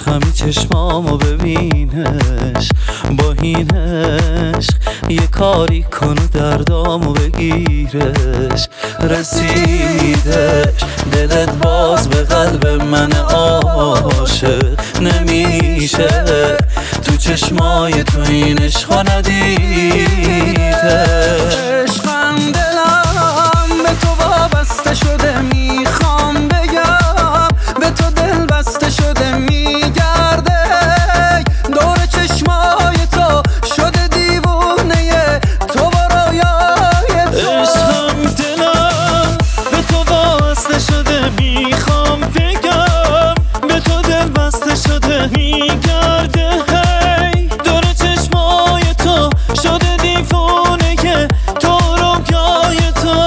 عشقمی چشمامو ببینش، با این عشق یه کاری کن و دردامو بگیرش. رسیدش دلت باز به قلب من عاشق نمیشه، تو چشمای تو این عشقا ندیده. عشقم دلم به تو وابسته شده، میخوام بگم به تو دل بسته شده، میگرده دور چشمای تو شده دیوونه تو و رویای تو. عشقم دلم به تو وابسته شده، میخوام بگم به تو دل بسته شده، میگرده دور چشمای تو شده دیوونه که تو رویای تو.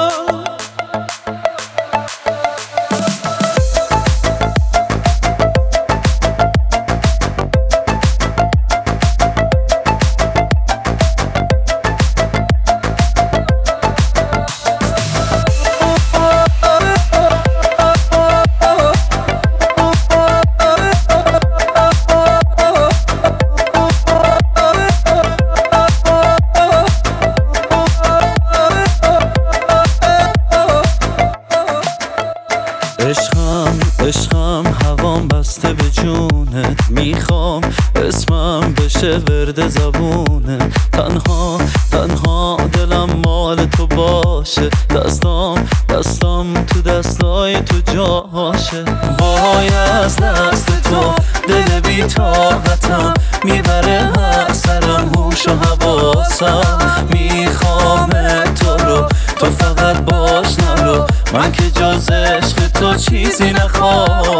عشقم هوام بسته به جونت، میخوام اسمم بشه ورد زبونت. تنها دلم مال تو باشه، دستام تو دستای تو جاشه. وای از دست تو دل بی طاقتم، میبره هر سرم هوش و حواسم. میخوام تو رو، تو فقط باش نرو، من که جز عشق تو چیزی نخوام.